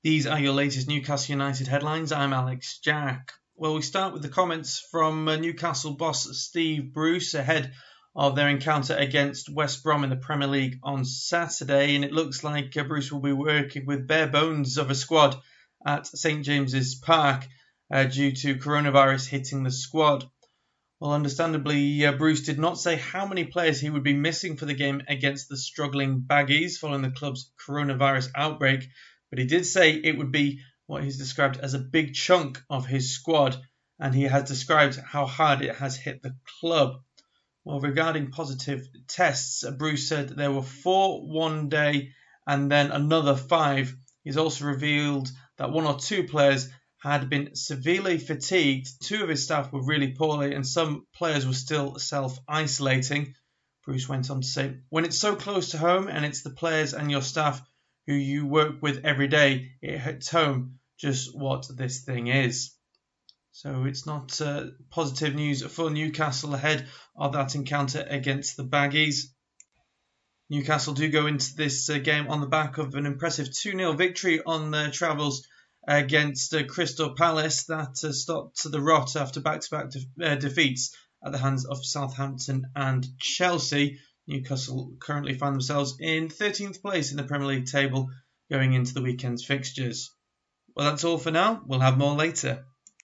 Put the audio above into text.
These are your latest Newcastle United headlines. I'm Alex Jack. Well, we start with the comments from Newcastle boss Steve Bruce ahead of their encounter against West Brom in the Premier League on Saturday, and it looks like Bruce will be working with bare bones of a squad at St James's Park due to coronavirus hitting the squad. Well, understandably, Bruce did not say how many players he would be missing for the game against the struggling Baggies following the club's coronavirus outbreak, but he did say it would be what he's described as a big chunk of his squad, and he has described how hard it has hit the club. Well, regarding positive tests, Bruce said there were 4 one day and then another 5. He's also revealed that 1 or 2 players had been severely fatigued, 2 of his staff were really poorly, and some players were still self-isolating. Bruce went on to say, when it's so close to home and it's the players and your staff who you work with every day, it hits home just what this thing is. So it's not positive news for Newcastle ahead of that encounter against the Baggies. Newcastle do go into this game on the back of an impressive 2-0 victory on their travels against Crystal Palace that stopped the rot after back-to-back defeats at the hands of Southampton and Chelsea. Newcastle currently find themselves in 13th place in the Premier League table going into the weekend's fixtures. Well, that's all for now. We'll have more later.